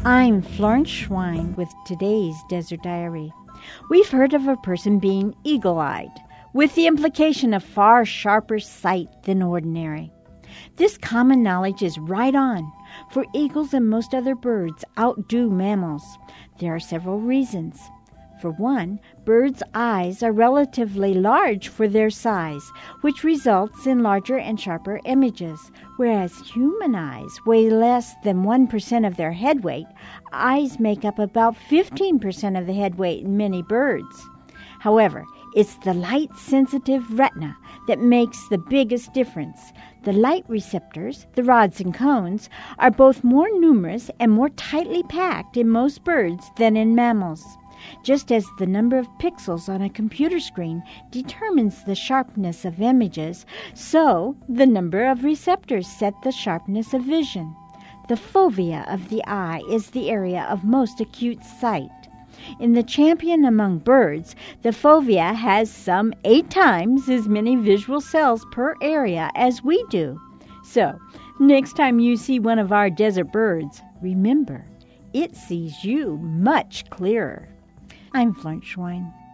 I'm Florence Schwein with today's Desert Diary. We've heard of a person being eagle-eyed, with the implication of far sharper sight than ordinary. This common knowledge is right on, for eagles and most other birds outdo mammals. There are several reasons. For one, birds' eyes are relatively large for their size, which results in larger and sharper images. Whereas human eyes weigh less than 1% of their head weight, eyes make up about 15% of the head weight in many birds. However, it's the light-sensitive retina that makes the biggest difference. The light receptors, the rods and cones, are both more numerous and more tightly packed in most birds than in mammals. Just as the number of pixels on a computer screen determines the sharpness of images, so the number of receptors set the sharpness of vision. The fovea of the eye is the area of most acute sight. In the champion among birds, the fovea has some 8 times as many visual cells per area as we do. So, next time you see one of our desert birds, remember, it sees you much clearer. I'm Florence Schwein.